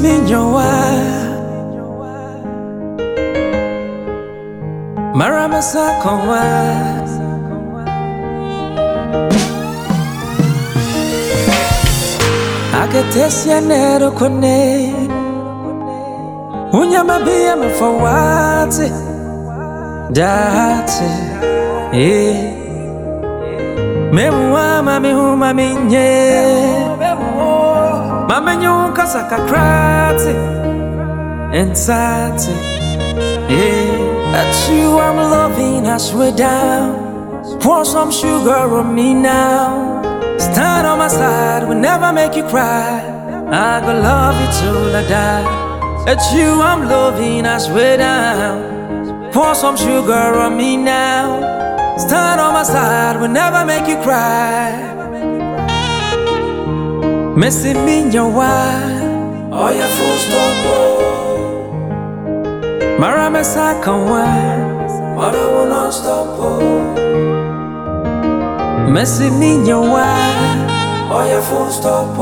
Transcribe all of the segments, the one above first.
minyowa Maramasa konwa Akatesia nero kone Unyama biya mafawati Dati Mewa mami huma minye Mama nyuka sakakrati Ensati That's you I'm loving, I swear down. Pour some sugar on me now. Stand on my side, will never make you cry. I go love you till I die. That's you I'm loving, I swear down. Pour some sugar on me now. Stand on my side, will never make you cry. Missing me in your wife. Oh, you full stop. Maramasa kanwa, but I will not stop. Messy me nyawa, oh you full stop.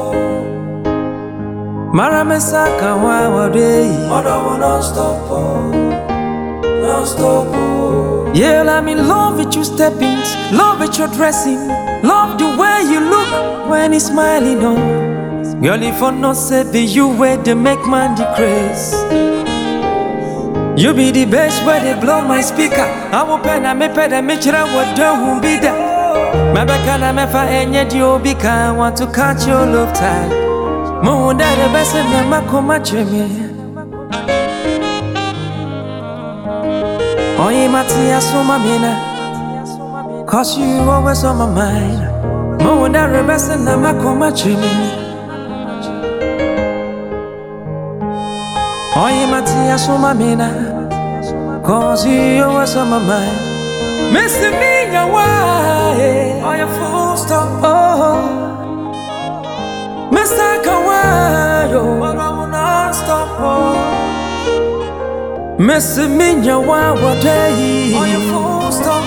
Maramasa kanwa wade, but I will not stop. Not stop. Yeah, I'm in love with your steppings, love with your dressing, love the way you look when you're smiling on. Girl, if I not say be you way they make man decrease. You be the best where they blow my speaker. I will pen and me pay the mitchell what don't be there. My back and I'm a and yet you become want to catch your love tide. More than the best and I'm a come me. Oh, you Matia so my mina. Cause you always on my mind. More than the best and I'm a come me. Oh, you Matia so my mina. Cause you always on my mind. Missing me your way. Oh, you full stop. Oh, Mr. Kawaii. But I will not stop. Oh, missing me your way. Oh, you full stop.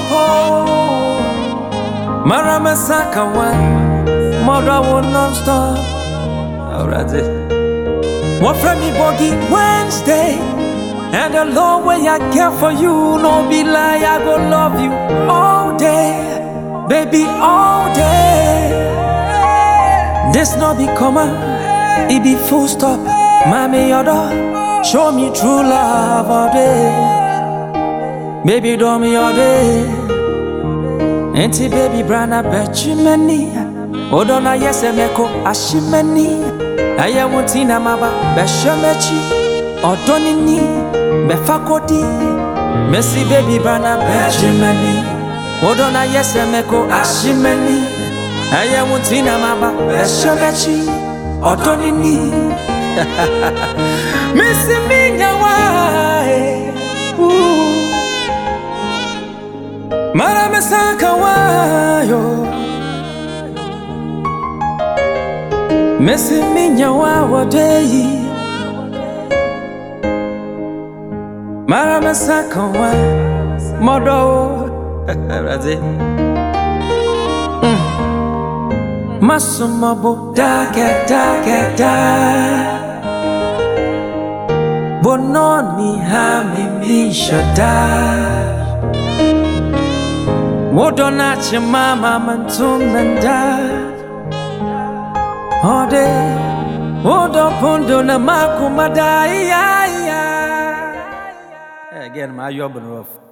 Oh, Maramasa Kawaii. But I will not stop. Alright. What from me boggy Wednesday, and the Lord way I care for you, no be lie, I go love you all day, baby all day. This no be comma, it be full stop. Mommy yoda, show me true love all day, baby do me all day. Auntie baby brana bet you many, odona yes emeko ashimeni. Aya mutina maba beshamechi odonini befakodi Messi baby bana bejimani odona yesemeko ashimeni Aya mutina maba beshamechi odonini Messi minyawa Maramasa kawayo Messy minyawa wade Maramasa kanwa modo That's it. Masumabo da Bononi hami mishada Wodona chimama mantumenda Ode, odo pondo na makumadai. Again, my job rough.